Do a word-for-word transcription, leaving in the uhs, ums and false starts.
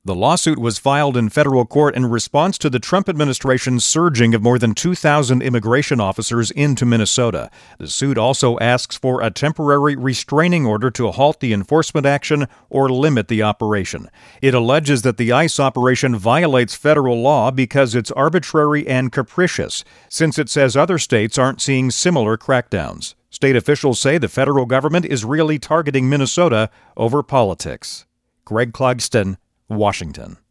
The lawsuit was filed in federal court in response to the Trump administration's surging of more than two thousand immigration officers into Minnesota. The suit also asks for a temporary restraining order to halt the enforcement action or limit the operation. It alleges that the ICE operation violates federal law because it's arbitrary and capricious, since it says other states aren't seeing similar crackdowns. State officials say the federal government is really targeting Minnesota over politics. Greg Clugston, Washington.